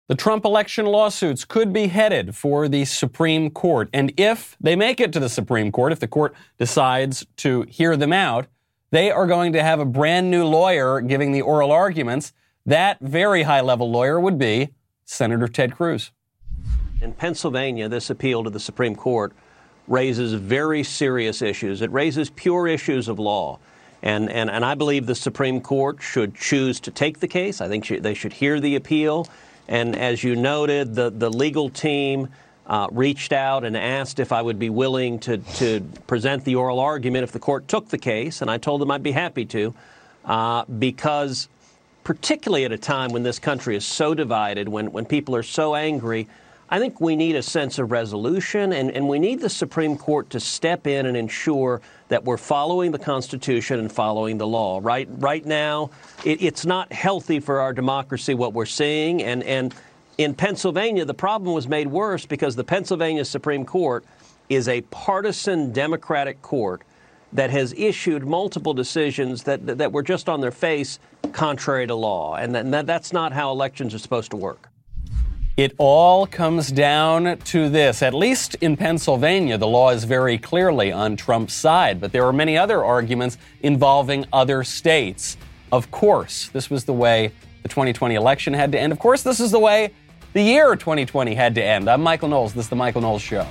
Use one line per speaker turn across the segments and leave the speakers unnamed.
The Trump election lawsuits could be headed for the Supreme Court. And if they make it to the Supreme Court, if the court decides to hear them out, they are going to have a brand new lawyer giving the oral arguments. That very high-level lawyer would be Senator Ted Cruz.
In Pennsylvania, this appeal to the Supreme Court raises very serious issues. It raises pure issues of law. And I believe the Supreme Court should choose to take the case. I think they should hear the appeal. And as you noted, the legal team reached out and asked if I would be willing to present the oral argument if the court took the case. And I told them I'd be happy to, because particularly at a time when this country is so divided, when people are so angry, I think we need a sense of resolution, and we need the Supreme Court to step in and ensure that we're following the Constitution and following the law. Right now, it's not healthy for our democracy what we're seeing, and in Pennsylvania, the problem was made worse because the Pennsylvania Supreme Court is a partisan Democratic court that has issued multiple decisions that were just on their face contrary to law, and that's not how elections are supposed to work.
It all comes down to this. At least in Pennsylvania, the law is very clearly on Trump's side, but there are many other arguments involving other states. Of course, this was the way the 2020 election had to end. Of course, this is the way the year 2020 had to end. I'm Michael Knowles. This is The Michael Knowles Show.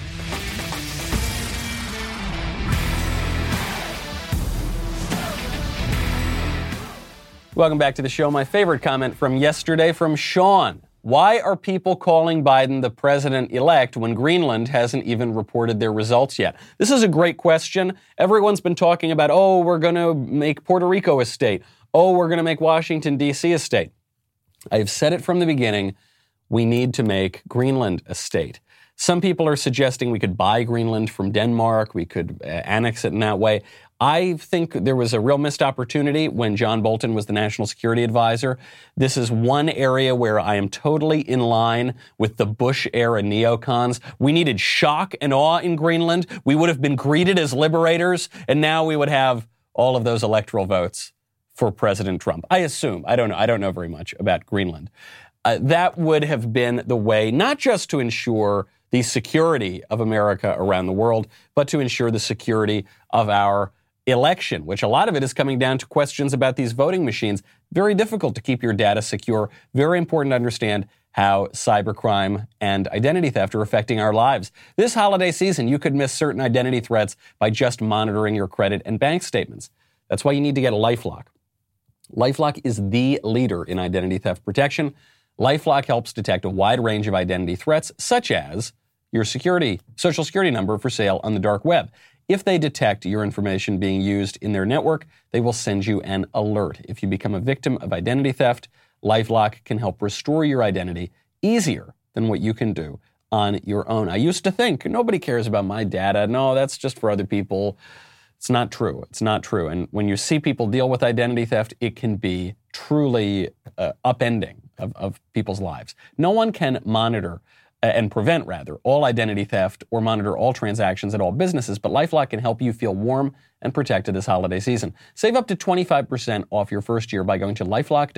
Welcome back to the show. My favorite comment from yesterday from Sean. Why are people calling Biden the president-elect when Greenland hasn't even reported their results yet? This is a great question. Everyone's been talking about, we're going to make Puerto Rico a state. We're going to make Washington, D.C. a state. I've said it from the beginning. We need to make Greenland a state. Some people are suggesting we could buy Greenland from Denmark. We could annex it in that way. I think there was a real missed opportunity when John Bolton was the national security advisor. This is one area where I am totally in line with the Bush-era neocons. We needed shock and awe in Greenland. We would have been greeted as liberators, and now we would have all of those electoral votes for President Trump. I assume. I don't know very much about Greenland. That would have been the way, not just to ensure the security of America around the world, but to ensure the security of our election, which a lot of it is coming down to questions about these voting machines. Very difficult to keep your data secure. Very important to understand how cybercrime and identity theft are affecting our lives. This holiday season, you could miss certain identity threats by just monitoring your credit and bank statements. That's why you need to get a LifeLock. LifeLock is the leader in identity theft protection. LifeLock helps detect a wide range of identity threats, such as your social security number for sale on the dark web. If they detect your information being used in their network, they will send you an alert. If you become a victim of identity theft, LifeLock can help restore your identity easier than what you can do on your own. I used to think nobody cares about my data. No, that's just for other people. It's not true. It's not true. And when you see people deal with identity theft, it can be truly upending of people's lives. No one can monitor and prevent, all identity theft or monitor all transactions at all businesses, but LifeLock can help you feel warm and protected this holiday season. Save up to 25% off your first year by going to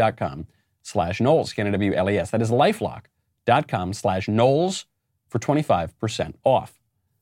LifeLock.com/Knowles, Knowles. That is LifeLock.com/Knowles for 25% off.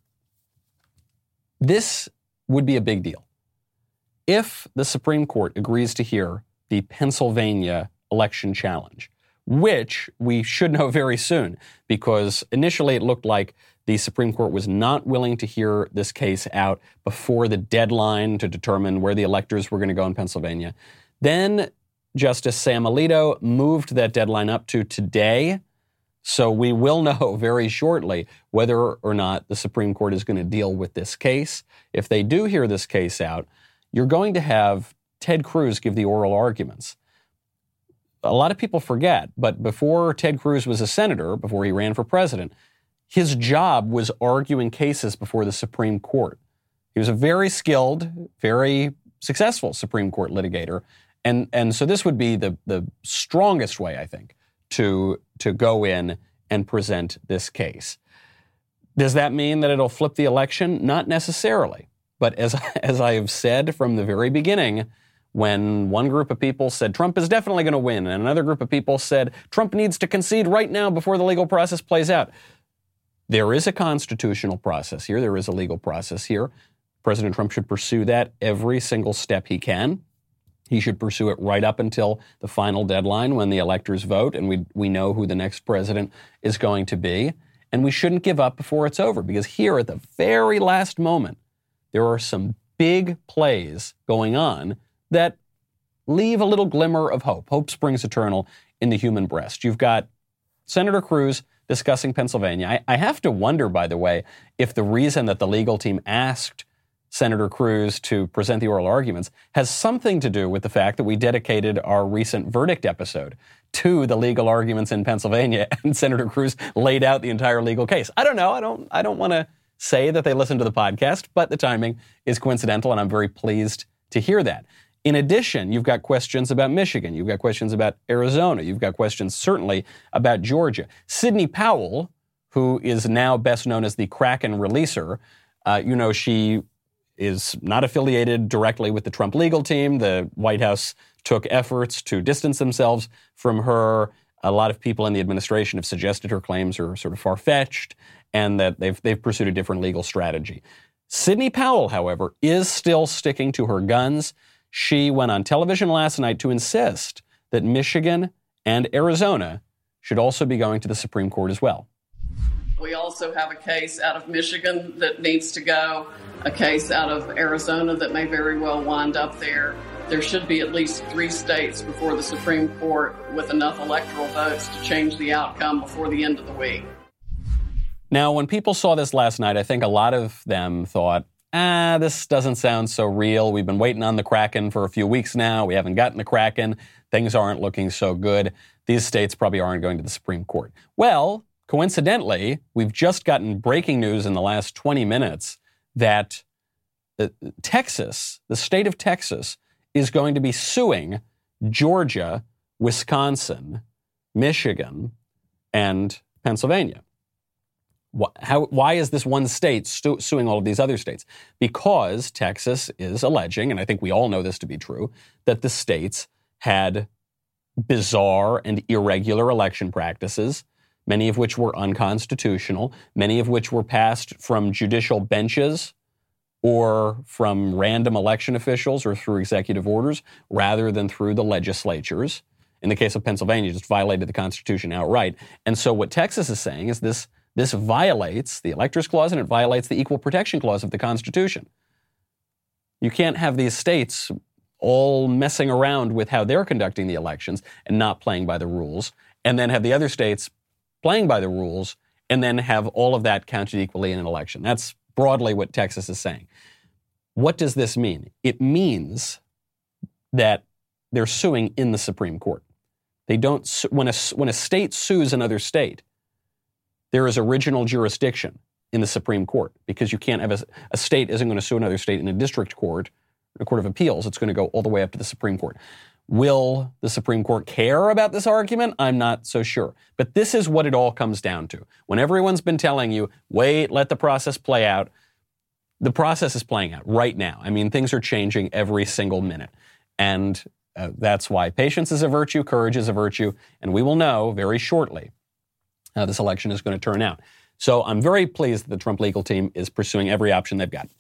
This would be a big deal. If the Supreme Court agrees to hear the Pennsylvania election challenge, which we should know very soon, because initially it looked like the Supreme Court was not willing to hear this case out before the deadline to determine where the electors were going to go in Pennsylvania. Then Justice Sam Alito moved that deadline up to today, so we will know very shortly whether or not the Supreme Court is going to deal with this case. If they do hear this case out, you're going to have Ted Cruz give the oral arguments. A lot of people forget, but before Ted Cruz was a senator, before he ran for president, his job was arguing cases before the Supreme Court. He was a very skilled, very successful Supreme Court litigator, and so this would be the strongest way, I think, to go in and present this case. Does that mean that it'll flip the election? Not necessarily. But as I have said from the very beginning, when one group of people said Trump is definitely going to win, and another group of people said Trump needs to concede right now before the legal process plays out. There is a constitutional process here. There is a legal process here. President Trump should pursue that every single step he can. He should pursue it right up until the final deadline when the electors vote and we know who the next president is going to be. And we shouldn't give up before it's over, because here at the very last moment, there are some big plays going on that leave a little glimmer of hope. Hope springs eternal in the human breast. You've got Senator Cruz discussing Pennsylvania. I have to wonder, by the way, if the reason that the legal team asked Senator Cruz to present the oral arguments has something to do with the fact that we dedicated our recent verdict episode to the legal arguments in Pennsylvania, and Senator Cruz laid out the entire legal case. I don't know. I don't want to say that they listened to the podcast, but the timing is coincidental, and I'm very pleased to hear that. In addition, you've got questions about Michigan. You've got questions about Arizona. You've got questions, certainly, about Georgia. Sidney Powell, who is now best known as the Kraken releaser, she is not affiliated directly with the Trump legal team. The White House took efforts to distance themselves from her. A lot of people in the administration have suggested her claims are sort of far-fetched and that they've pursued a different legal strategy. Sidney Powell, however, is still sticking to her guns. She went on television last night to insist that Michigan and Arizona should also be going to the Supreme Court as well.
We also have a case out of Michigan that needs to go, a case out of Arizona that may very well wind up there. There should be at least 3 states before the Supreme Court with enough electoral votes to change the outcome before the end of the week.
Now, when people saw this last night, I think a lot of them thought, this doesn't sound so real. We've been waiting on the Kraken for a few weeks now. We haven't gotten the Kraken. Things aren't looking so good. These states probably aren't going to the Supreme Court. Well, coincidentally, we've just gotten breaking news in the last 20 minutes that Texas, the state of Texas, is going to be suing Georgia, Wisconsin, Michigan, and Pennsylvania. Why is this one state suing all of these other states? Because Texas is alleging, and I think we all know this to be true, that the states had bizarre and irregular election practices, many of which were unconstitutional, many of which were passed from judicial benches or from random election officials or through executive orders rather than through the legislatures. In the case of Pennsylvania, just violated the Constitution outright. And so what Texas is saying is this violates the Electors Clause and it violates the Equal Protection Clause of the Constitution. You can't have these states all messing around with how they're conducting the elections and not playing by the rules, and then have the other states playing by the rules and then have all of that counted equally in an election. That's broadly what Texas is saying. What does this mean? It means that they're suing in the Supreme Court. They don't. When a state sues another state, there is original jurisdiction in the Supreme Court, because you can't have a state isn't going to sue another state in a district court, a court of appeals. It's going to go all the way up to the Supreme Court. Will the Supreme Court care about this argument? I'm not so sure. But this is what it all comes down to. When everyone's been telling you, wait, let the process play out, the process is playing out right now. I mean, things are changing every single minute. And that's why patience is a virtue, courage is a virtue, and we will know very shortly how this election is going to turn out. So I'm very pleased that the Trump legal team is pursuing every option they've got.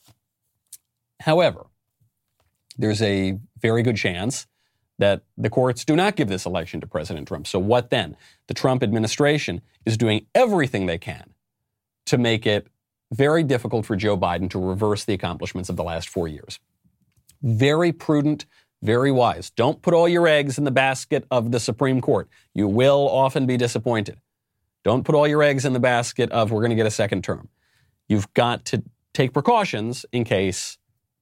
However, there's a very good chance that the courts do not give this election to President Trump. So what then? The Trump administration is doing everything they can to make it very difficult for Joe Biden to reverse the accomplishments of the last 4 years. Very prudent, very wise. Don't put all your eggs in the basket of the Supreme Court. You will often be disappointed. Don't put all your eggs in the basket of we're going to get a second term. You've got to take precautions in case,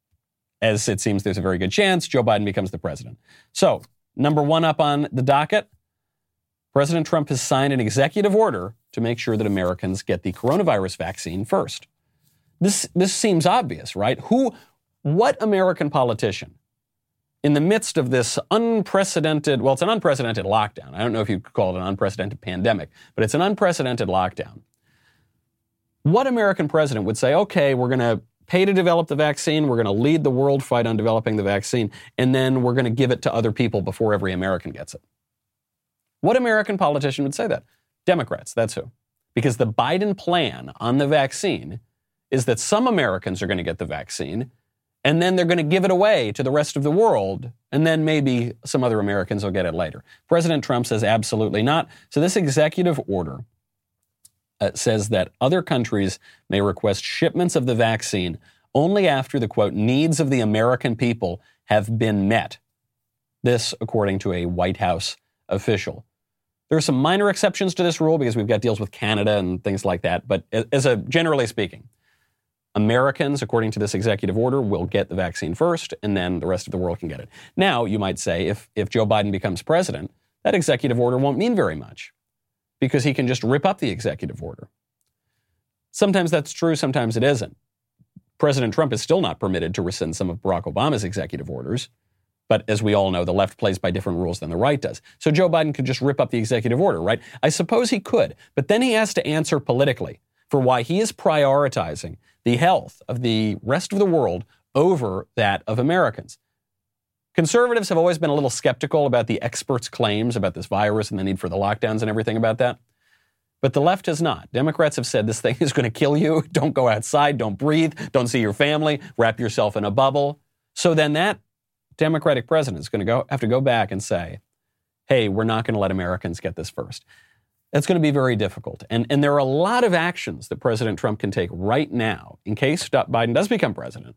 as it seems there's a very good chance, Joe Biden becomes the president. So, number one up on the docket, President Trump has signed an executive order to make sure that Americans get the coronavirus vaccine first. This seems obvious, right? What American politician, in the midst of this unprecedented, well, it's an unprecedented lockdown. I don't know if you'd call it an unprecedented pandemic, but it's an unprecedented lockdown. What American president would say, okay, we're going to pay to develop the vaccine. We're going to lead the world fight on developing the vaccine. And then we're going to give it to other people before every American gets it. What American politician would say that? Democrats, that's who. Because the Biden plan on the vaccine is that some Americans are going to get the vaccine, and then they're going to give it away to the rest of the world, and then maybe some other Americans will get it later. President Trump says absolutely not. So this executive order says that other countries may request shipments of the vaccine only after the, quote, needs of the American people have been met. This, according to a White House official. There are some minor exceptions to this rule because we've got deals with Canada and things like that. But generally speaking, Americans, according to this executive order, will get the vaccine first, and then the rest of the world can get it. Now, you might say, if Joe Biden becomes president, that executive order won't mean very much because he can just rip up the executive order. Sometimes that's true, sometimes it isn't. President Trump is still not permitted to rescind some of Barack Obama's executive orders. But as we all know, the left plays by different rules than the right does. So Joe Biden could just rip up the executive order, right? I suppose he could, but then he has to answer politically for why he is prioritizing the health of the rest of the world over that of Americans. Conservatives have always been a little skeptical about the experts' claims about this virus and the need for the lockdowns and everything about that. But the left has not. Democrats have said this thing is going to kill you. Don't go outside. Don't breathe. Don't see your family. Wrap yourself in a bubble. So then that Democratic president is going to have to go back and say, hey, we're not going to let Americans get this first. That's going to be very difficult. And there are a lot of actions that President Trump can take right now in case Biden does become president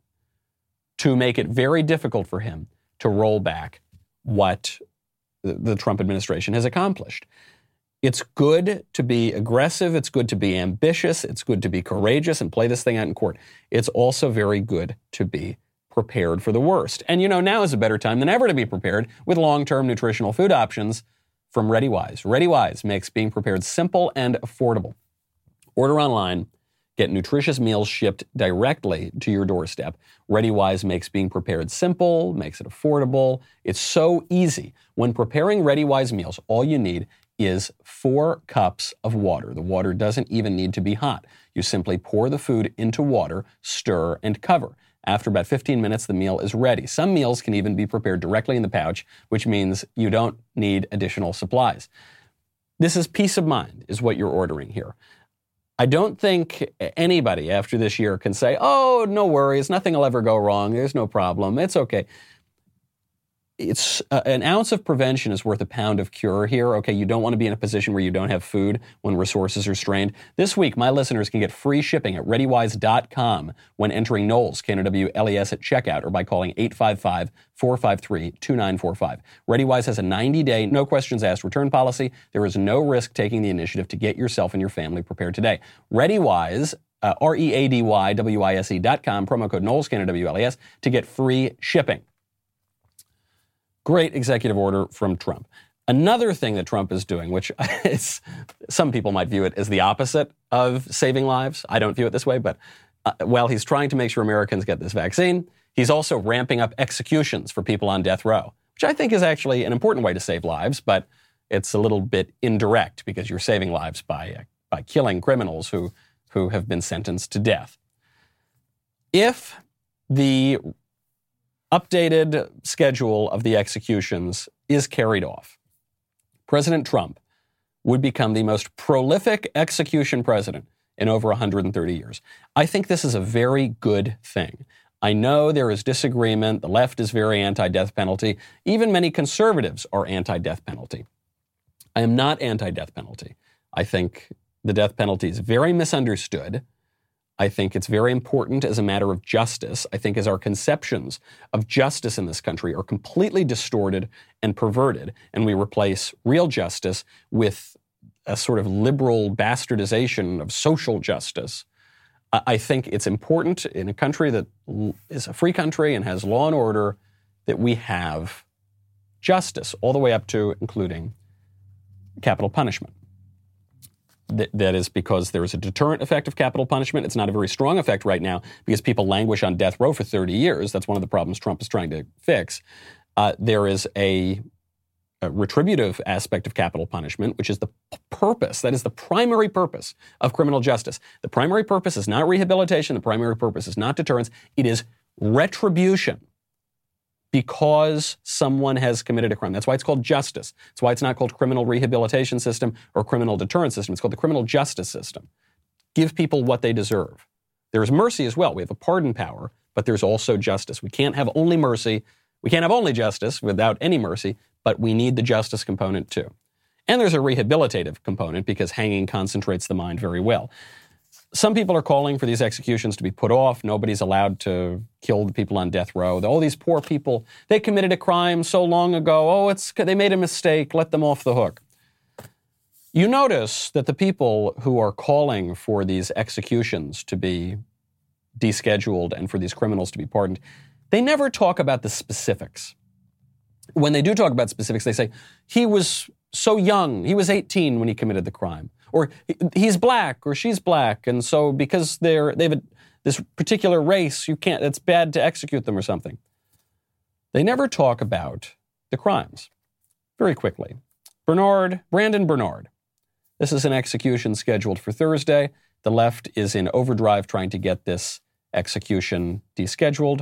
to make it very difficult for him to roll back what the Trump administration has accomplished. It's good to be aggressive. It's good to be ambitious. It's good to be courageous and play this thing out in court. It's also very good to be prepared for the worst. And now is a better time than ever to be prepared with long-term nutritional food options from ReadyWise. ReadyWise makes being prepared simple and affordable. Order online, get nutritious meals shipped directly to your doorstep. ReadyWise makes being prepared simple, makes it affordable. It's so easy. When preparing ReadyWise meals, all you need is 4 cups of water. The water doesn't even need to be hot. You simply pour the food into water, stir, and cover. After about 15 minutes, the meal is ready. Some meals can even be prepared directly in the pouch, which means you don't need additional supplies. This is peace of mind, is what you're ordering here. I don't think anybody after this year can say, oh, no worries, nothing will ever go wrong, there's no problem, it's okay. It's an ounce of prevention is worth a pound of cure here. Okay, you don't want to be in a position where you don't have food when resources are strained. This week, my listeners can get free shipping at ReadyWise.com when entering Knowles, K-N-O-W-L-E-S at checkout or by calling 855-453-2945. ReadyWise has a 90-day, no questions asked return policy. There is no risk taking the initiative to get yourself and your family prepared today. ReadyWise, ReadyWise.com, promo code Knowles, K-N-O-W-L-E-S, to get free shipping. Great executive order from Trump. Another thing that Trump is doing, which is, some people might view it as the opposite of saving lives. I don't view it this way, but while he's trying to make sure Americans get this vaccine, he's also ramping up executions for people on death row, which I think is actually an important way to save lives, but it's a little bit indirect because you're saving lives by killing criminals who have been sentenced to death. If the updated schedule of the executions is carried off, President Trump would become the most prolific execution president in over 130 years. I think this is a very good thing. I know there is disagreement. The left is very anti-death penalty. Even many conservatives are anti-death penalty. I am not anti-death penalty. I think the death penalty is very misunderstood. I think it's very important as a matter of justice. I think as our conceptions of justice in this country are completely distorted and perverted, and we replace real justice with a sort of liberal bastardization of social justice, I think it's important in a country that is a free country and has law and order that we have justice all the way up to including capital punishment. That is because there is a deterrent effect of capital punishment. It's not a very strong effect right now because people languish on death row for 30 years. That's one of the problems Trump is trying to fix. There is a retributive aspect of capital punishment, which is the purpose, that is the primary purpose of criminal justice. The primary purpose is not rehabilitation. The primary purpose is not deterrence. It is retribution because someone has committed a crime. That's why it's called justice. That's why it's not called criminal rehabilitation system or criminal deterrence system. It's called the criminal justice system. Give people what they deserve. There is mercy as well. We have a pardon power, but there's also justice. We can't have only mercy. We can't have only justice without any mercy, but we need the justice component too. And there's a rehabilitative component because hanging concentrates the mind very well. Some people are calling for these executions to be put off. Nobody's allowed to kill the people on death row. All these poor people, they committed a crime so long ago. They made a mistake. Let them off the hook. You notice that the people who are calling for these executions to be descheduled and for these criminals to be pardoned, they never talk about the specifics. When they do talk about specifics, they say, he was so young, he was 18 when he committed the crime. Or he's black or she's black, and so because they have this particular race, it's bad to execute them or something. They never talk about the crimes. Very quickly. Brandon Bernard. This is an execution scheduled for Thursday. The left is in overdrive trying to get this execution descheduled.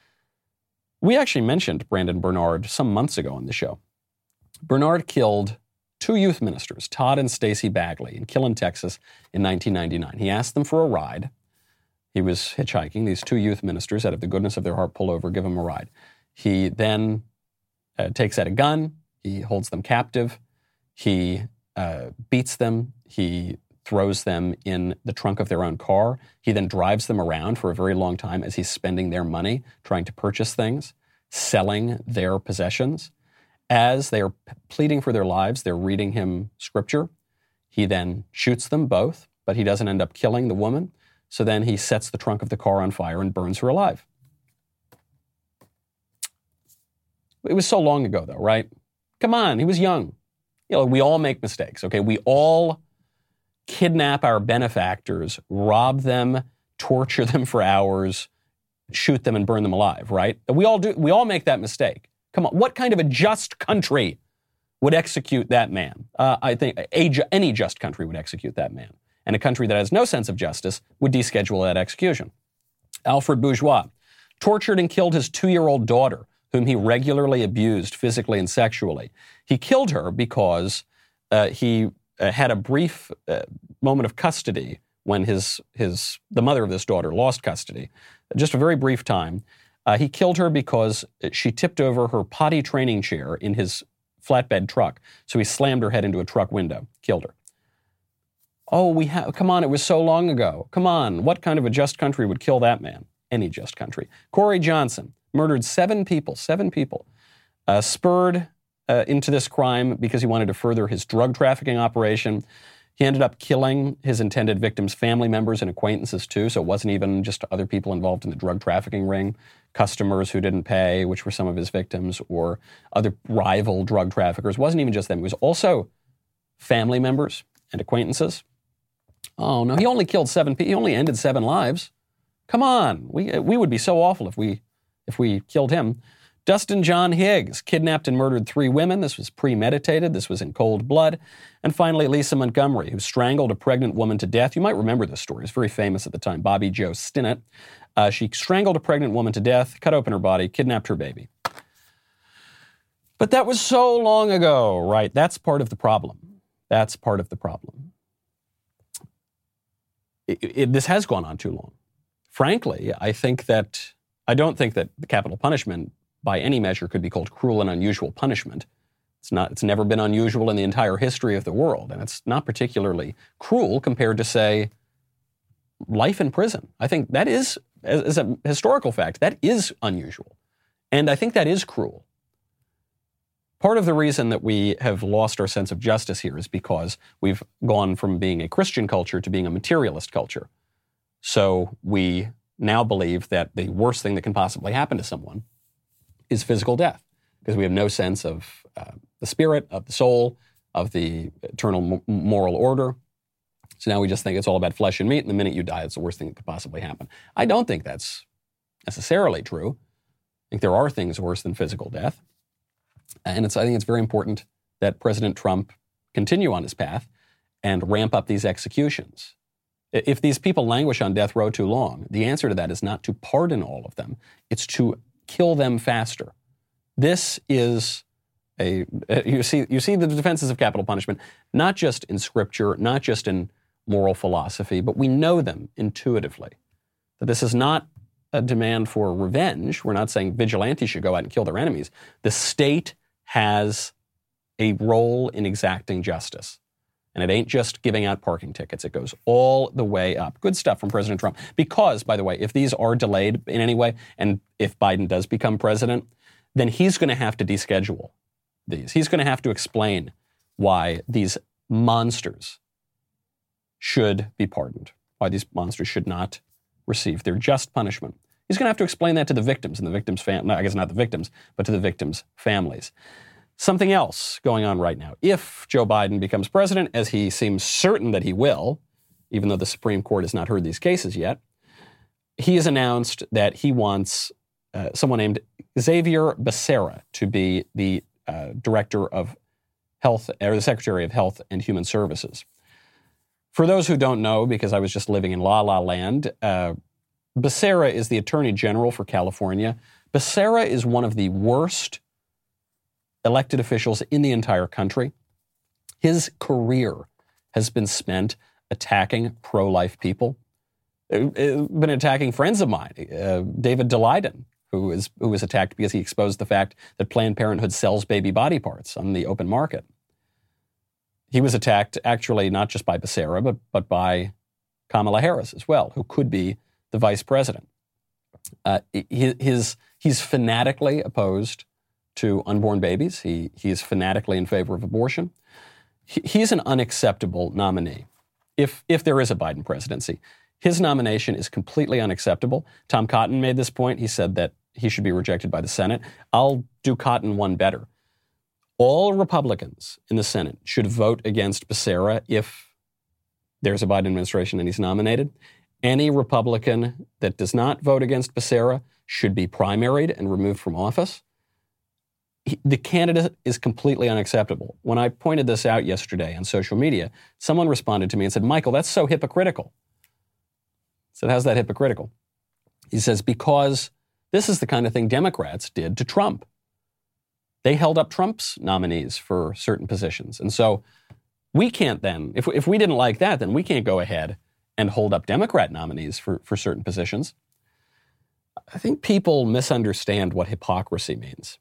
We actually mentioned Brandon Bernard some months ago on the show. Bernard killed 2 youth ministers, Todd and Stacy Bagley, in Killen, Texas in 1999. He asked them for a ride. He was hitchhiking. These 2 youth ministers, out of the goodness of their heart, pull over, give him a ride. He then takes out a gun. He holds them captive. He beats them. He throws them in the trunk of their own car. He then drives them around for a very long time as he's spending their money, trying to purchase things, selling their possessions. As they are pleading for their lives, they're reading him scripture. He then shoots them both, but he doesn't end up killing the woman. So then he sets the trunk of the car on fire and burns her alive. It was so long ago, though, right? Come on, he was young. We all make mistakes, okay? We all kidnap our benefactors, rob them, torture them for hours, shoot them and burn them alive, right? We all do. We all make that mistake. Come on, what kind of a just country would execute that man? I think any just country would execute that man. And a country that has no sense of justice would deschedule that execution. Alfred Bourgeois tortured and killed his 2-year-old daughter, whom he regularly abused physically and sexually. He killed her because he had a brief moment of custody when the mother of this daughter lost custody. Just a very brief time. He killed her because she tipped over her potty training chair in his flatbed truck. So he slammed her head into a truck window, killed her. Come on, it was so long ago. Come on, what kind of a just country would kill that man? Any just country. Corey Johnson murdered 7 people, spurred into this crime because he wanted to further his drug trafficking operation. He ended up killing his intended victims' family members and acquaintances too, so it wasn't even just other people involved in the drug trafficking ring, customers who didn't pay, which were some of his victims, or other rival drug traffickers. It wasn't even just them. It was also family members and acquaintances. Oh, no, he only killed 7 people. He only ended 7 lives. Come on. We would be so awful if we killed him. Dustin John Higgs kidnapped and murdered 3 women. This was premeditated. This was in cold blood. And finally, Lisa Montgomery, who strangled a pregnant woman to death. You might remember this story. It's very famous at the time. Bobby Jo Stinnett. She strangled a pregnant woman to death, cut open her body, kidnapped her baby. But that was so long ago, right? That's part of the problem. That's part of the problem. This has gone on too long. Frankly, I don't think that the capital punishment by any measure could be called cruel and unusual punishment. It's never been unusual in the entire history of the world, and it's not particularly cruel compared to, say, life in prison. I think that is, as a historical fact, that is unusual. And I think that is cruel. Part of the reason that we have lost our sense of justice here is because we've gone from being a Christian culture to being a materialist culture. So we now believe that the worst thing that can possibly happen to someone is physical death, because we have no sense of the spirit, of the soul, of the eternal moral order. So now we just think it's all about flesh and meat, and the minute you die, it's the worst thing that could possibly happen. I don't think that's necessarily true. I think there are things worse than physical death. And I think it's very important that President Trump continue on his path and ramp up these executions. If these people languish on death row too long, the answer to that is not to pardon all of them. It's to kill them faster. This is you see the defenses of capital punishment, not just in scripture, not just in moral philosophy, but we know them intuitively. That this is not a demand for revenge. We're not saying vigilantes should go out and kill their enemies. The state has a role in exacting justice. And it ain't just giving out parking tickets. It goes all the way up. Good stuff from President Trump. Because, by the way, if these are delayed in any way, and if Biden does become president, then he's going to have to deschedule these. He's going to have to explain why these monsters should be pardoned, why these monsters should not receive their just punishment. He's going to have to explain that to the victims and the victims' no, I guess not the victims, but to the victims' families. Something else going on right now. If Joe Biden becomes president, as he seems certain that he will, even though the Supreme Court has not heard these cases yet, he has announced that he wants someone named Xavier Becerra to be the Director of Health, or the Secretary of Health and Human Services. For those who don't know, because I was just living in La La Land, Becerra is the Attorney General for California. Becerra is one of the worst elected officials in the entire country. His career has been spent attacking pro-life people, been attacking friends of mine, David Daleiden, who was attacked because he exposed the fact that Planned Parenthood sells baby body parts on the open market. He was attacked actually not just by Becerra, but by Kamala Harris as well, who could be the vice president. He's fanatically opposed to unborn babies. He's fanatically in favor of abortion. He's an unacceptable nominee. If there is a Biden presidency, his nomination is completely unacceptable. Tom Cotton made this point. He said that he should be rejected by the Senate. I'll do Cotton one better. All Republicans in the Senate should vote against Becerra if there's a Biden administration and he's nominated. Any Republican that does not vote against Becerra should be primaried and removed from office. The candidate is completely unacceptable. When I pointed this out yesterday on social media, someone responded to me and said, Michael, that's so hypocritical. I said, how's that hypocritical? He says, because this is the kind of thing Democrats did to Trump. They held up Trump's nominees for certain positions. And so we can't then, if we didn't like that, then we can't go ahead and hold up Democrat nominees for certain positions. I think people misunderstand what hypocrisy means.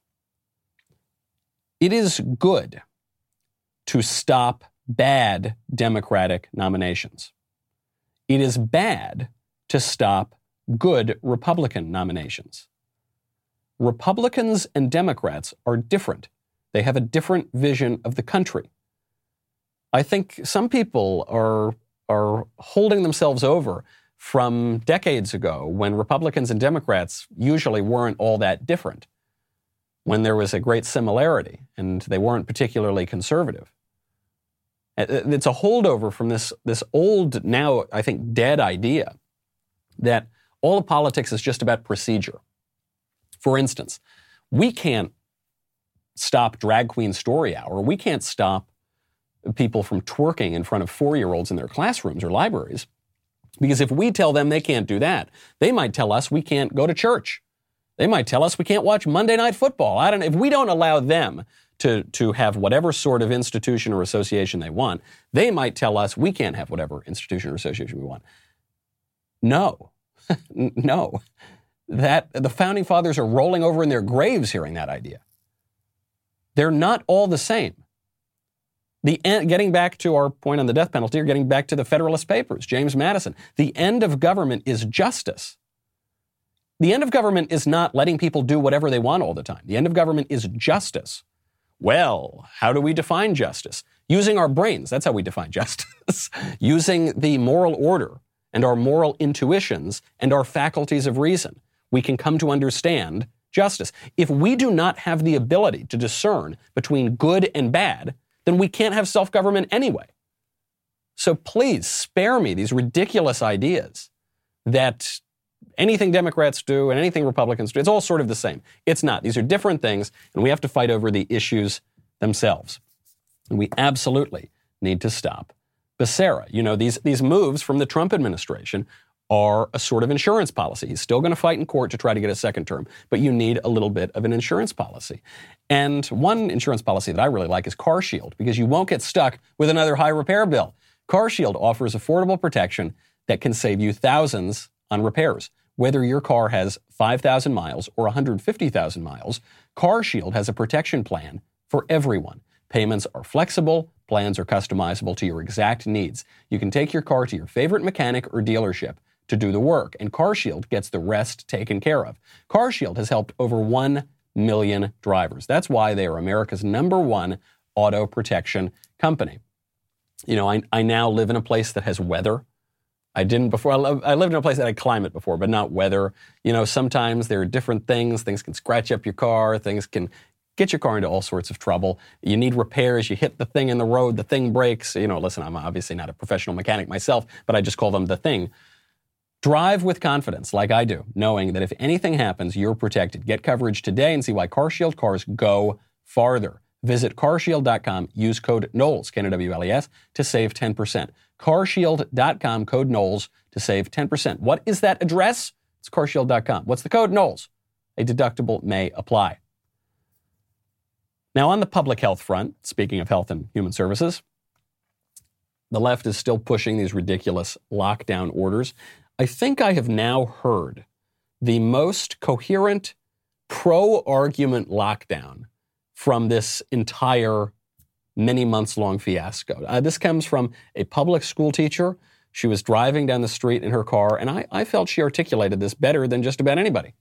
It is good to stop bad Democratic nominations. It is bad to stop good Republican nominations. Republicans and Democrats are different. They have a different vision of the country. I think some people are holding themselves over from decades ago when Republicans and Democrats usually weren't all that different, when there was a great similarity and they weren't particularly conservative. It's a holdover from this old, now I think dead idea that all of politics is just about procedure. For instance, we can't stop Drag Queen Story Hour. We can't stop people from twerking in front of 4-year-olds in their classrooms or libraries, because if we tell them they can't do that, they might tell us we can't go to church. They might tell us we can't watch Monday Night Football. If we don't allow them to have whatever sort of institution or association they want, they might tell us we can't have whatever institution or association we want. No. No. That the Founding Fathers are rolling over in their graves hearing that idea. They're not all the same. Getting back to our point on the death penalty, or getting back to the Federalist Papers, James Madison, the end of government is justice. The end of government is not letting people do whatever they want all the time. The end of government is justice. Well, how do we define justice? Using our brains. That's how we define justice. Using the moral order and our moral intuitions and our faculties of reason, we can come to understand justice. If we do not have the ability to discern between good and bad, then we can't have self-government anyway. So please spare me these ridiculous ideas that anything Democrats do and anything Republicans do, it's all sort of the same. It's not. These are different things, and we have to fight over the issues themselves. And we absolutely need to stop Becerra. You know, these moves from the Trump administration are a sort of insurance policy. He's still going to fight in court to try to get a second term, but you need a little bit of an insurance policy. And one insurance policy that I really like is CarShield, because you won't get stuck with another high repair bill. CarShield offers affordable protection that can save you thousands on repairs. Whether your car has 5,000 miles or 150,000 miles, CarShield has a protection plan for everyone. Payments are flexible, plans are customizable to your exact needs. You can take your car to your favorite mechanic or dealership to do the work, and CarShield gets the rest taken care of. CarShield has helped over 1 million drivers. That's why they are America's #1 auto protection company. You know, I now live in a place that has weather. I didn't before. I lived in a place that had climate before, but not weather. You know, sometimes there are different things. Things can scratch up your car. Things can get your car into all sorts of trouble. You need repairs. You hit the thing in the road. The thing breaks. You know, listen, I'm obviously not a professional mechanic myself, but I just call them the thing. Drive with confidence, like I do, knowing that if anything happens, you're protected. Get coverage today and see why CarShield cars go farther. Visit carshield.com, use code Knowles, K-N-O-W-L-E-S, to save 10%. Carshield.com, code Knowles, to save 10%. What is that address? It's carshield.com. What's the code? Knowles. A deductible may apply. Now, on the public health front, speaking of health and human services, the left is still pushing these ridiculous lockdown orders. I think I have now heard the most coherent pro-argument lockdown from this entire many months long fiasco. This comes from a public school teacher. She was driving down the street in her car, and I felt she articulated this better than just about anybody.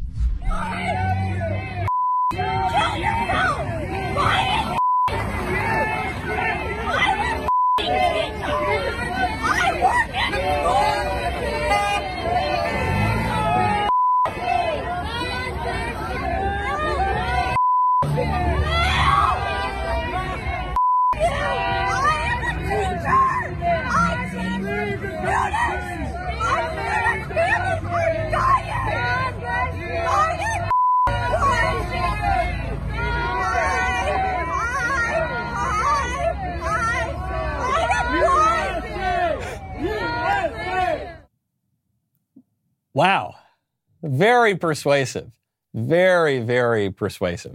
Wow. Very persuasive. Very, very persuasive.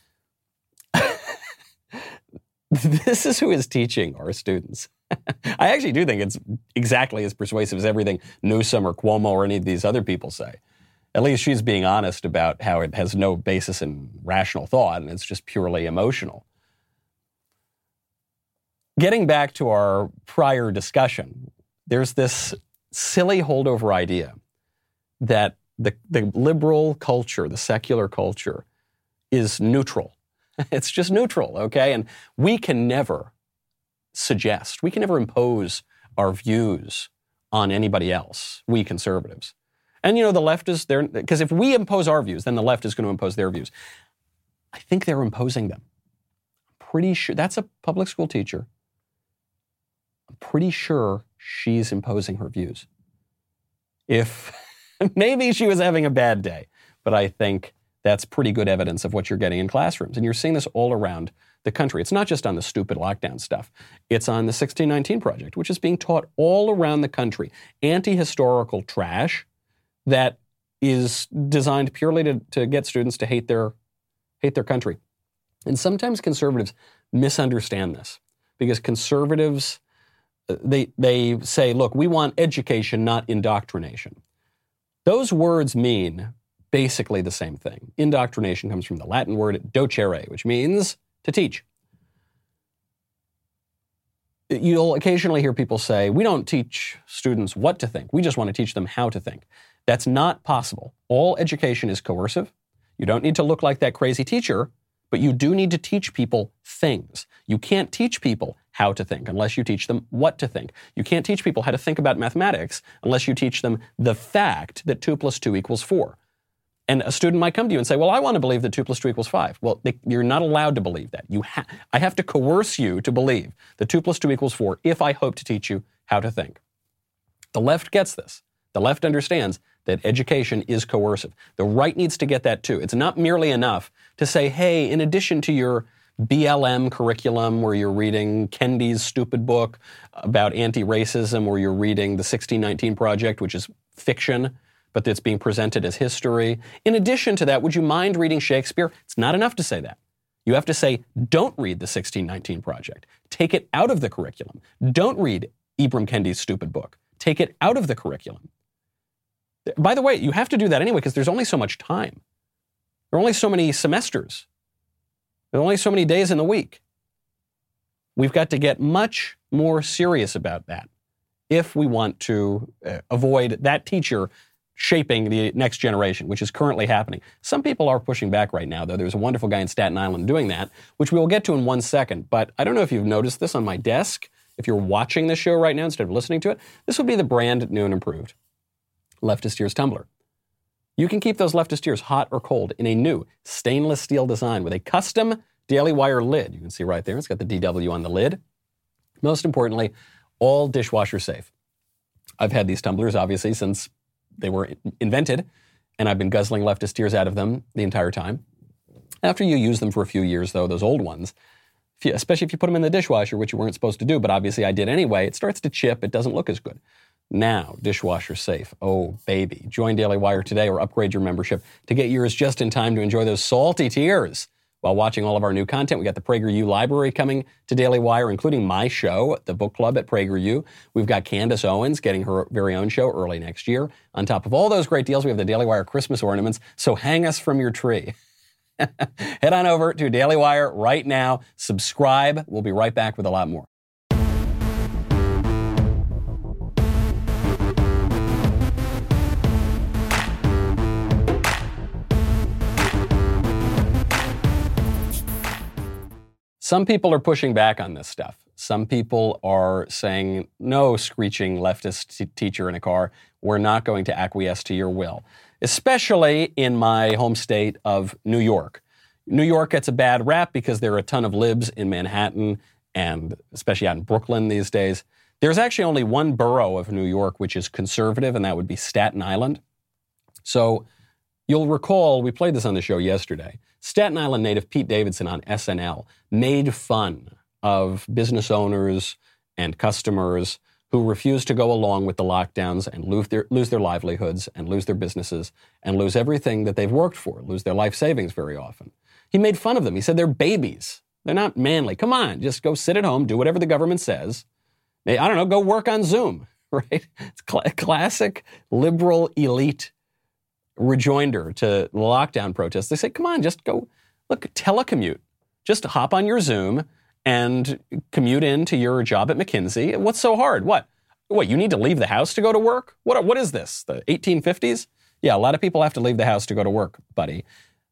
This is who is teaching our students. I actually do think it's exactly as persuasive as everything Newsom or Cuomo or any of these other people say. At least she's being honest about how it has no basis in rational thought and it's just purely emotional. Getting back to our prior discussion, there's this silly holdover idea that the liberal culture, the secular culture, is neutral. It's just neutral, okay? And we can never suggest, we can never impose our views on anybody else, we conservatives. And, you know, the left is there, because if we impose our views, then the left is going to impose their views. I think they're imposing them. I'm pretty sure, that's a public school teacher. I'm pretty sure she's imposing her views. If maybe she was having a bad day, but I think that's pretty good evidence of what you're getting in classrooms. And you're seeing this all around the country. It's not just on the stupid lockdown stuff. It's on the 1619 Project, which is being taught all around the country. Anti-historical trash that is designed purely to get students to hate their country. And sometimes conservatives misunderstand this because conservatives, they say, look, we want education, not indoctrination. Those words mean basically the same thing. Indoctrination comes from the Latin word docere, which means to teach. You'll occasionally hear people say, we don't teach students what to think. We just want to teach them how to think. That's not possible. All education is coercive. You don't need to look like that crazy teacher, but you do need to teach people things. You can't teach people how to think unless you teach them what to think. You can't teach people how to think about mathematics unless you teach them the fact that 2 + 2 = 4. And a student might come to you and say, well, I want to believe that 2 + 2 = 5. Well, you're not allowed to believe that. I have to coerce you to believe that 2 + 2 = 4 if I hope to teach you how to think. The left gets this. The left understands that education is coercive. The right needs to get that too. It's not merely enough to say, hey, in addition to your BLM curriculum where you're reading Kendi's stupid book about anti-racism, or you're reading the 1619 Project, which is fiction, but it's being presented as history. In addition to that, would you mind reading Shakespeare? It's not enough to say that. You have to say, don't read the 1619 Project. Take it out of the curriculum. Don't read Ibram Kendi's stupid book. Take it out of the curriculum. By the way, you have to do that anyway because there's only so much time. There are only so many semesters. There are only so many days in the week. We've got to get much more serious about that if we want to avoid that teacher shaping the next generation, which is currently happening. Some people are pushing back right now, though. There's a wonderful guy in Staten Island doing that, which we will get to in 1 second. But I don't know if you've noticed this on my desk. If you're watching this show right now instead of listening to it, this would be the brand new and improved Leftist Ears tumbler. You can keep those Leftist Ears hot or cold in a new stainless steel design with a custom Daily Wire lid. You can see right there. It's got the DW on the lid. Most importantly, all dishwasher safe. I've had these tumblers, obviously, since they were invented, and I've been guzzling Leftist Ears out of them the entire time. After you use them for a few years, though, those old ones, especially if you put them in the dishwasher, which you weren't supposed to do, but obviously I did anyway, it starts to chip. It doesn't look as good. Now, dishwasher safe. Oh, baby. Join Daily Wire today or upgrade your membership to get yours just in time to enjoy those salty tears while watching all of our new content. We got the PragerU library coming to Daily Wire, including my show, The Book Club at PragerU. We've got Candace Owens getting her very own show early next year. On top of all those great deals, we have the Daily Wire Christmas ornaments, so hang us from your tree. Head on over to Daily Wire right now. Subscribe. We'll be right back with a lot more. Some people are pushing back on this stuff. Some people are saying, no, screeching leftist teacher in a car, we're not going to acquiesce to your will, especially in my home state of New York. New York gets a bad rap because there are a ton of libs in Manhattan and especially out in Brooklyn these days. There's actually only one borough of New York which is conservative, and that would be Staten Island. So you'll recall, we played this on the show yesterday, Staten Island native Pete Davidson on SNL made fun of business owners and customers who refuse to go along with the lockdowns and lose their livelihoods and lose their businesses and lose everything that they've worked for, lose their life savings very often. He made fun of them. He said they're babies. They're not manly. Come on, just go sit at home, do whatever the government says. I don't know, go work on Zoom, right? It's classic liberal elite rejoinder to the lockdown protests. They say, come on, just go, look, telecommute. Just hop on your Zoom and commute into your job at McKinsey. What's so hard? What, you need to leave the house to go to work? What is this, the 1850s? Yeah, a lot of people have to leave the house to go to work, buddy.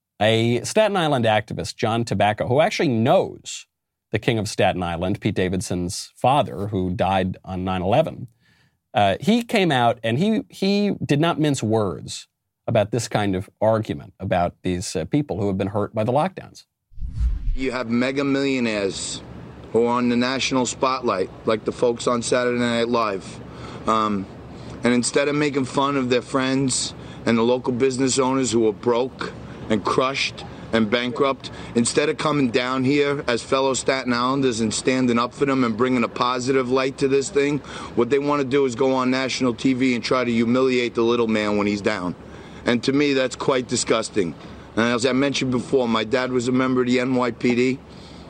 A Staten Island activist, John Tobacco, who actually knows the king of Staten Island, Pete Davidson's father, who died on 9/11, he came out and he did not mince words about this kind of argument about these people who have been hurt by the lockdowns.
You have mega millionaires who are on the national spotlight, like the folks on Saturday Night Live. And instead of making fun of their friends and the local business owners who are broke and crushed and bankrupt, instead of coming down here as fellow Staten Islanders and standing up for them and bringing a positive light to this thing, what they want to do is go on national TV and try to humiliate the little man when he's down. And to me, that's quite disgusting. And as I mentioned before, my dad was a member of the NYPD.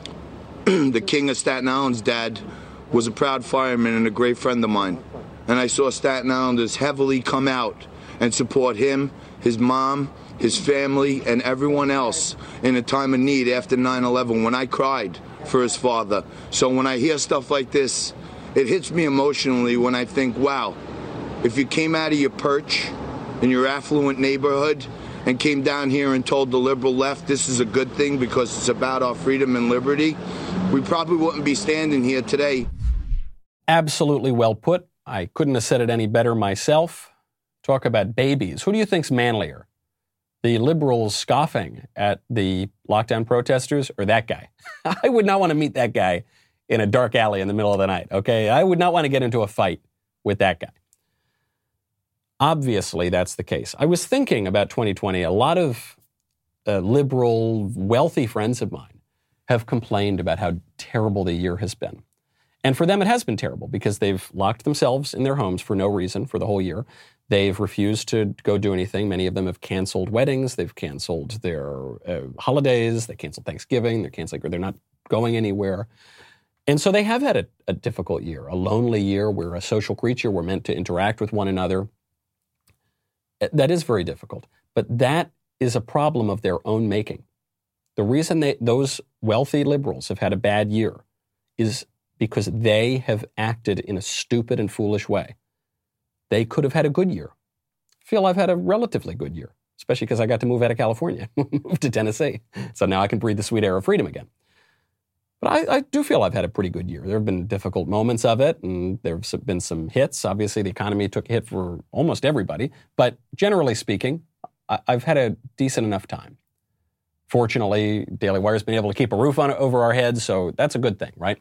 The king of Staten Island's dad was a proud fireman and a great friend of mine. And I saw Staten Islanders heavily come out and support him, his mom, his family, and everyone else in a time of need after 9/11 when I cried for his father. So when I hear stuff like this, it hits me emotionally when I think, wow, if you came out of your perch in your affluent neighborhood and came down here and told the liberal left this is a good thing because it's about our freedom and liberty, we probably wouldn't be standing here today.
Absolutely well put. I couldn't have said it any better myself. Talk about babies. Who do you think's manlier? The liberals scoffing at the lockdown protesters or that guy? I would not want to meet that guy in a dark alley in the middle of the night, okay? I would not want to get into a fight with that guy. Obviously, that's the case. I was thinking about 2020. A lot of liberal, wealthy friends of mine have complained about how terrible the year has been. And for them, it has been terrible because they've locked themselves in their homes for no reason for the whole year. They've refused to go do anything. Many of them have canceled weddings. They've canceled their holidays. They canceled Thanksgiving. They're not going anywhere. And so they have had a difficult year, a lonely year. We're a social creature. We're meant to interact with one another. That is very difficult. But that is a problem of their own making. The reason those wealthy liberals have had a bad year is because they have acted in a stupid and foolish way. They could have had a good year. I feel I've had a relatively good year, especially because I got to move out of California, move to Tennessee. So now I can breathe the sweet air of freedom again. But I do feel I've had a pretty good year. There have been difficult moments of it, and there have been some hits. Obviously, the economy took a hit for almost everybody. But generally speaking, I've had a decent enough time. Fortunately, Daily Wire's been able to keep a roof over our heads, so that's a good thing, right?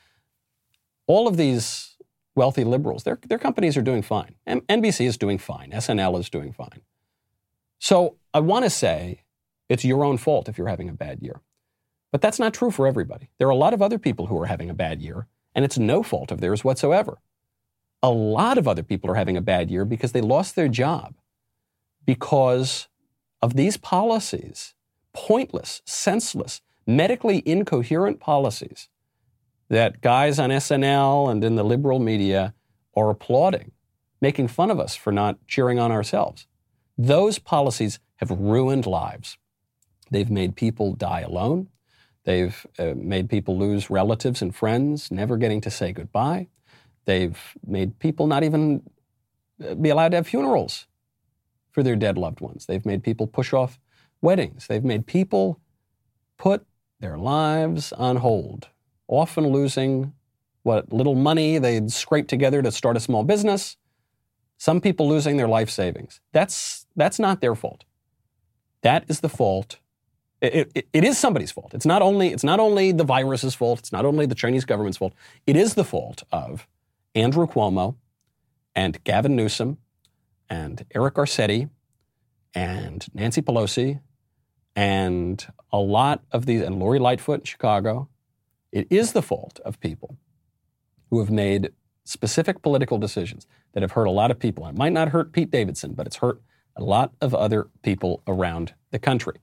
All of these wealthy liberals, their companies are doing fine. NBC is doing fine. SNL is doing fine. So I want to say it's your own fault if you're having a bad year. But that's not true for everybody. There are a lot of other people who are having a bad year, and it's no fault of theirs whatsoever. A lot of other people are having a bad year because they lost their job because of these policies, pointless, senseless, medically incoherent policies that guys on SNL and in the liberal media are applauding, making fun of us for not cheering on ourselves. Those policies have ruined lives. They've made people die alone. They've made people lose relatives and friends, never getting to say goodbye. They've made people not even be allowed to have funerals for their dead loved ones. They've made people push off weddings. They've made people put their lives on hold, often losing what little money they'd scraped together to start a small business. Some people losing their life savings. That's not their fault. That is the fault. It is somebody's fault. It's not only the virus's fault. It's not only the Chinese government's fault. It is the fault of Andrew Cuomo and Gavin Newsom and Eric Garcetti and Nancy Pelosi and a lot of these, and Lori Lightfoot in Chicago. It is the fault of people who have made specific political decisions that have hurt a lot of people. And it might not hurt Pete Davidson, but it's hurt a lot of other people around the country.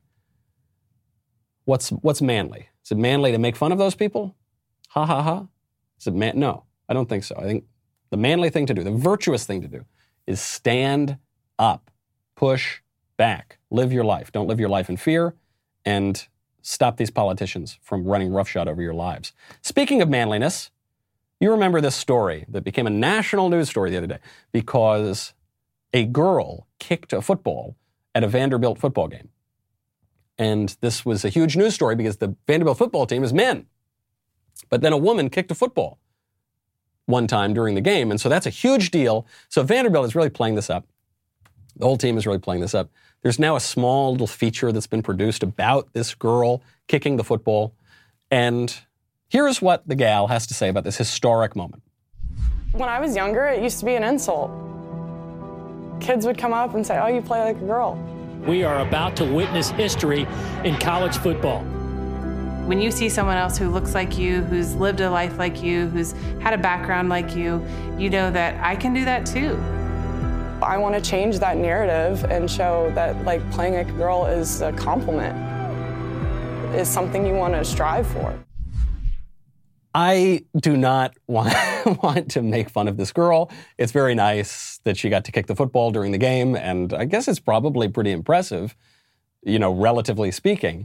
What's manly? Is it manly to make fun of those people? Ha ha ha. Is it No, I don't think so. I think the manly thing to do, the virtuous thing to do, is stand up, push back, live your life. Don't live your life in fear, and stop these politicians from running roughshod over your lives. Speaking of manliness, you remember this story that became a national news story the other day because a girl kicked a football at a Vanderbilt football game. And this was a huge news story because the Vanderbilt football team is men. But then a woman kicked a football one time during the game, and so that's a huge deal. So Vanderbilt is really playing this up. The whole team is really playing this up. There's now a small little feature that's been produced about this girl kicking the football. And here's what the gal has to say about this historic moment.
When I was younger, it used to be an insult. Kids would come up and say, "Oh, you play like a girl."
We are about to witness history in college football.
When you see someone else who looks like you, who's lived a life like you, who's had a background like you, you know that I can do that too.
I want to change that narrative and show that like playing like a girl is a compliment, is something you want to strive for.
I do not want to make fun of this girl. It's very nice that she got to kick the football during the game, and I guess it's probably pretty impressive, relatively speaking.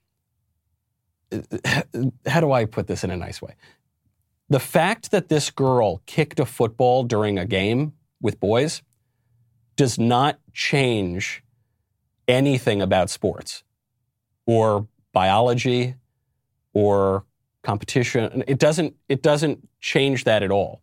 How do I put this in a nice way? The fact that this girl kicked a football during a game with boys does not change anything about sports or biology or competition. It doesn't change that at all.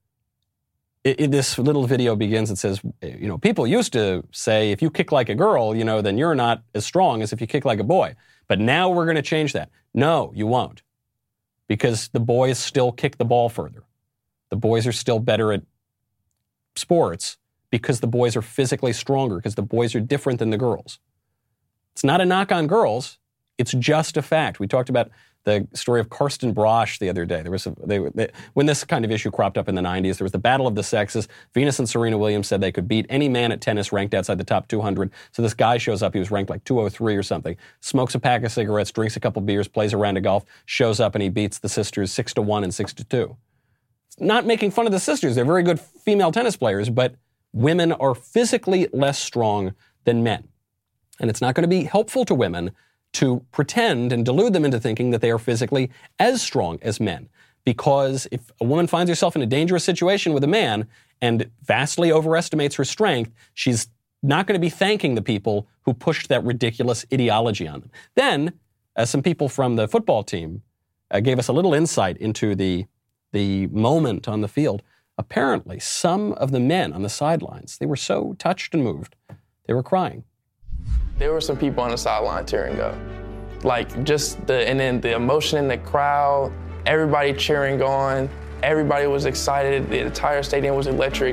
This little video begins, it says, people used to say if you kick like a girl, then you're not as strong as if you kick like a boy. But now we're going to change that. No, you won't. Because the boys still kick the ball further. The boys are still better at sports because the boys are physically stronger, because the boys are different than the girls. It's not a knock on girls. It's just a fact. We talked about the story of Karsten Brosch the other day. There was when this kind of issue cropped up in the 90s, there was the battle of the sexes. Venus and Serena Williams said they could beat any man at tennis ranked outside the top 200. So this guy shows up. He was ranked like 203 or something. Smokes a pack of cigarettes, drinks a couple beers, plays a round of golf, shows up and he beats the sisters 6-1 and 6-2. It's not making fun of the sisters. They're very good female tennis players, but women are physically less strong than men. And it's not going to be helpful to women to pretend and delude them into thinking that they are physically as strong as men. Because if a woman finds herself in a dangerous situation with a man and vastly overestimates her strength, she's not going to be thanking the people who pushed that ridiculous ideology on them. Then, as some people from the football team gave us a little insight into the moment on the field, apparently some of the men on the sidelines, they were so touched and moved, they were crying.
There were some people on the sideline tearing up. And then the emotion in the crowd, everybody cheering on, everybody was excited, the entire stadium was electric.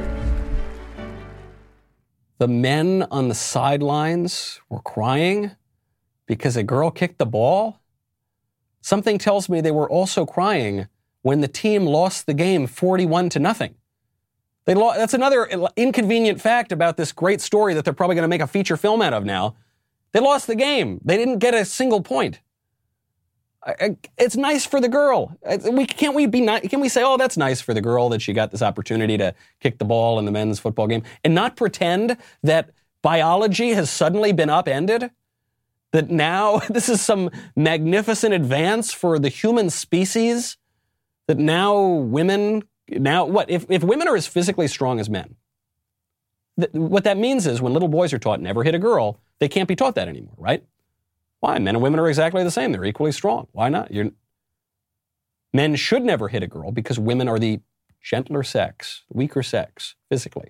The men on the sidelines were crying because a girl kicked the ball? Something tells me they were also crying when the team lost the game 41-0. That's another inconvenient fact about this great story that they're probably going to make a feature film out of now. They lost the game. They didn't get a single point. It's nice for the girl. Can we say, oh, that's nice for the girl that she got this opportunity to kick the ball in the men's football game, and not pretend that biology has suddenly been upended? That now this is some magnificent advance for the human species? That now women... Now, what if women are as physically strong as men? What that means is when little boys are taught never hit a girl, they can't be taught that anymore, right? Why? Men and women are exactly the same. They're equally strong. Why not? Men should never hit a girl because women are the gentler sex, weaker sex, physically.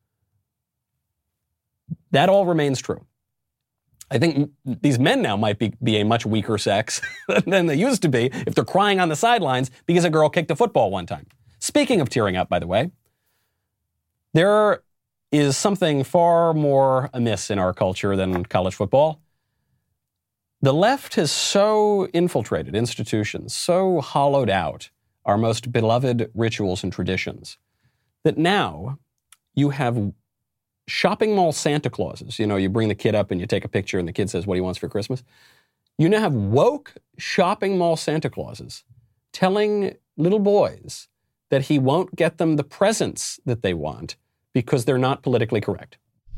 That all remains true. I think these men now might be a much weaker sex than they used to be if they're crying on the sidelines because a girl kicked a football one time. Speaking of tearing up, by the way, there is something far more amiss in our culture than college football. The left has so infiltrated institutions, so hollowed out our most beloved rituals and traditions, that now you have shopping mall Santa Clauses. You know, you bring the kid up and you take a picture and the kid says what he wants for Christmas. You now have woke shopping mall Santa Clauses telling little boys that he won't get them the presents that they want because they're not politically correct.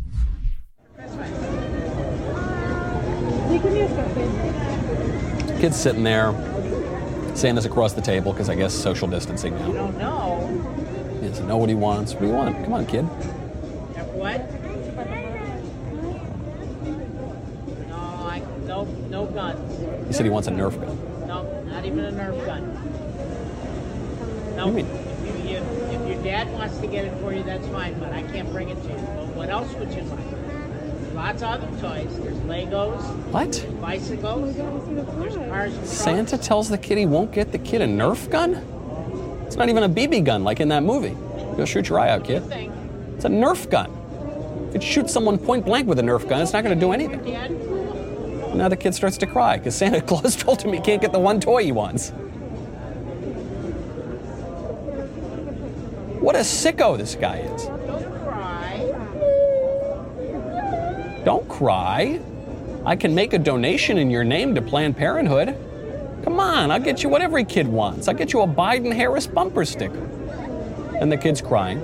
Kid's sitting there. Santa's across the table because I guess social distancing now.
You don't know.
He doesn't know what he wants. What do you want? Come on, kid.
What? No guns.
He said he wants a Nerf gun.
No, not even a Nerf gun. No.
What do you mean?
If your dad wants to get it for you, that's fine, but I can't bring it to you. But what else would you like? There's lots of other toys. There's Legos.
What?
Bicycles. There's cars and trucks.
Santa tells the kid he won't get the kid a Nerf gun? It's not even a BB gun like in that movie. You'll shoot your eye out, kid. It's a Nerf gun. If it shoots someone point blank with a Nerf gun, it's not going to do anything. Now the kid starts to cry because Santa Claus told him he can't get the one toy he wants. What a sicko this guy is.
Don't cry.
Don't cry. I can make a donation in your name to Planned Parenthood. Come on, I'll get you what every kid wants. I'll get you a Biden-Harris bumper sticker. And the kid's crying.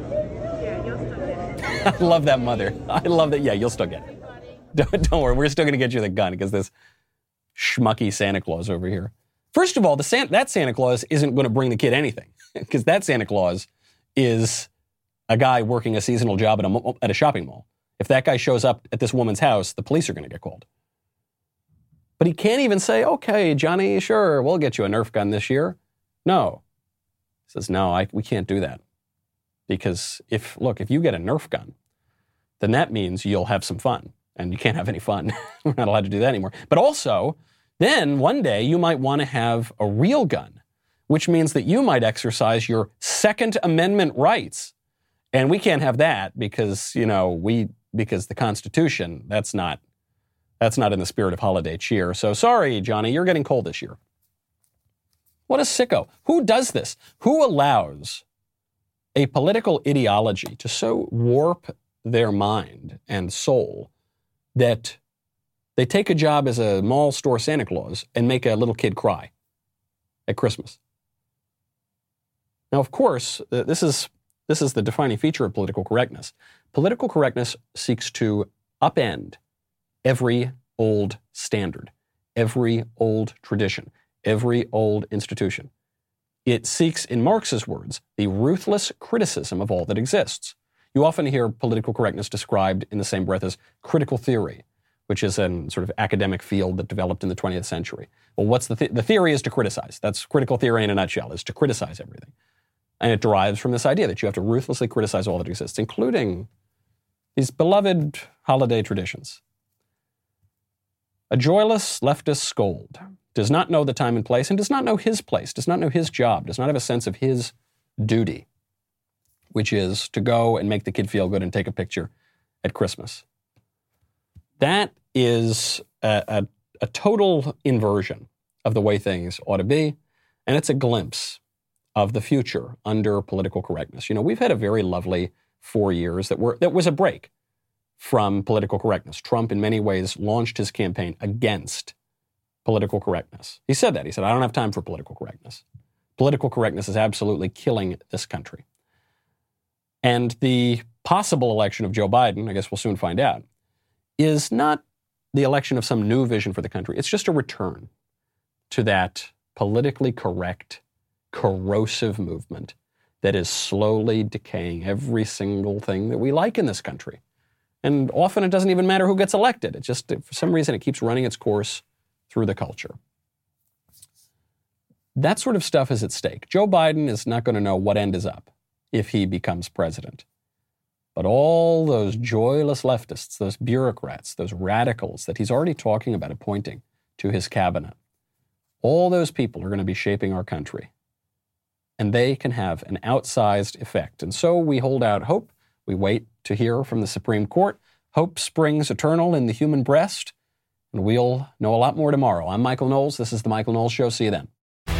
I love that mother. I love that. Yeah, you'll still get it. Don't worry, we're still going to get you the gun because this schmucky Santa Claus over here. First of all, that Santa Claus isn't going to bring the kid anything because that Santa Claus is a guy working a seasonal job at a shopping mall. If that guy shows up at this woman's house, the police are going to get called. But he can't even say, okay, Johnny, sure, we'll get you a Nerf gun this year. No. He says, no, we can't do that. Because if you get a Nerf gun, then that means you'll have some fun. And you can't have any fun. We're not allowed to do that anymore. But also, then one day you might want to have a real gun, which means that you might exercise your Second Amendment rights And we can't have that because, because the Constitution, that's not in the spirit of holiday cheer. So sorry, Johnny, you're getting cold this year. What a sicko. Who does this? Who allows a political ideology to so warp their mind and soul that they take a job as a mall store Santa Claus and make a little kid cry at Christmas? Now, of course, this is the defining feature of political correctness. Political correctness seeks to upend every old standard, every old tradition, every old institution. It seeks, in Marx's words, the ruthless criticism of all that exists. You often hear political correctness described in the same breath as critical theory, which is a sort of academic field that developed in the 20th century. Well, what's the theory is to criticize. That's critical theory in a nutshell, is to criticize everything. And it derives from this idea that you have to ruthlessly criticize all that exists, including these beloved holiday traditions. A joyless leftist scold does not know the time and place and does not know his place, does not know his job, does not have a sense of his duty, which is to go and make the kid feel good and take a picture at Christmas. That is a total inversion of the way things ought to be, and it's a glimpse of the future under political correctness. We've had a very lovely 4 years that was a break from political correctness. Trump, in many ways, launched his campaign against political correctness. He said that. He said, I don't have time for political correctness. Political correctness is absolutely killing this country. And the possible election of Joe Biden, I guess we'll soon find out, is not the election of some new vision for the country. It's just a return to that politically correct, corrosive movement that is slowly decaying every single thing that we like in this country. And often it doesn't even matter who gets elected. It just, for some reason, it keeps running its course through the culture. That sort of stuff is at stake. Joe Biden is not going to know what end is up if he becomes president. But all those joyless leftists, those bureaucrats, those radicals that he's already talking about appointing to his cabinet, all those people are going to be shaping our country. And they can have an outsized effect. And so we hold out hope. We wait to hear from the Supreme Court. Hope springs eternal in the human breast. And we'll know a lot more tomorrow. I'm Michael Knowles. This is The Michael Knowles Show. See you then.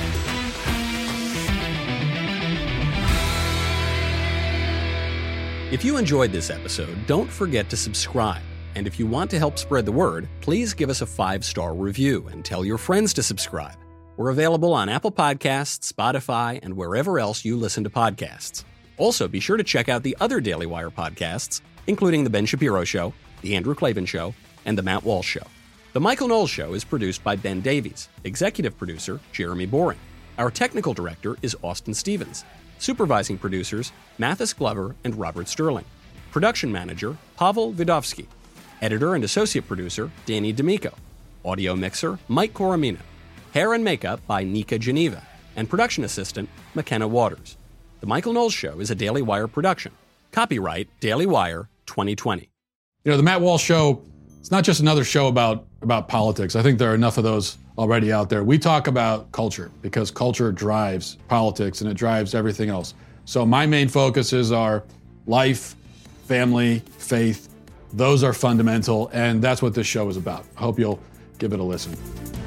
If you enjoyed this episode, don't forget to subscribe. And if you want to help spread the word, please give us a 5-star review and tell your friends to subscribe. We're available on Apple Podcasts, Spotify, and wherever else you listen to podcasts. Also, be sure to check out the other Daily Wire podcasts, including The Ben Shapiro Show, The Andrew Klavan Show, and The Matt Walsh Show. The Michael Knowles Show is produced by Ben Davies, executive producer Jeremy Boring. Our technical director is Austin Stevens. Supervising producers Mathis Glover and Robert Sterling. Production manager Pavel Vidovsky. Editor and associate producer Danny D'Amico. Audio mixer Mike Coromina. Hair and makeup by Nika Geneva. And production assistant McKenna Waters. The Michael Knowles Show is a Daily Wire production. Copyright Daily Wire 2020.
The Matt Walsh Show, it's not just another show about politics. I think there are enough of those already out there. We talk about culture because culture drives politics and it drives everything else. So my main focuses are life, family, faith. Those are fundamental, and that's what this show is about. I hope you'll give it a listen.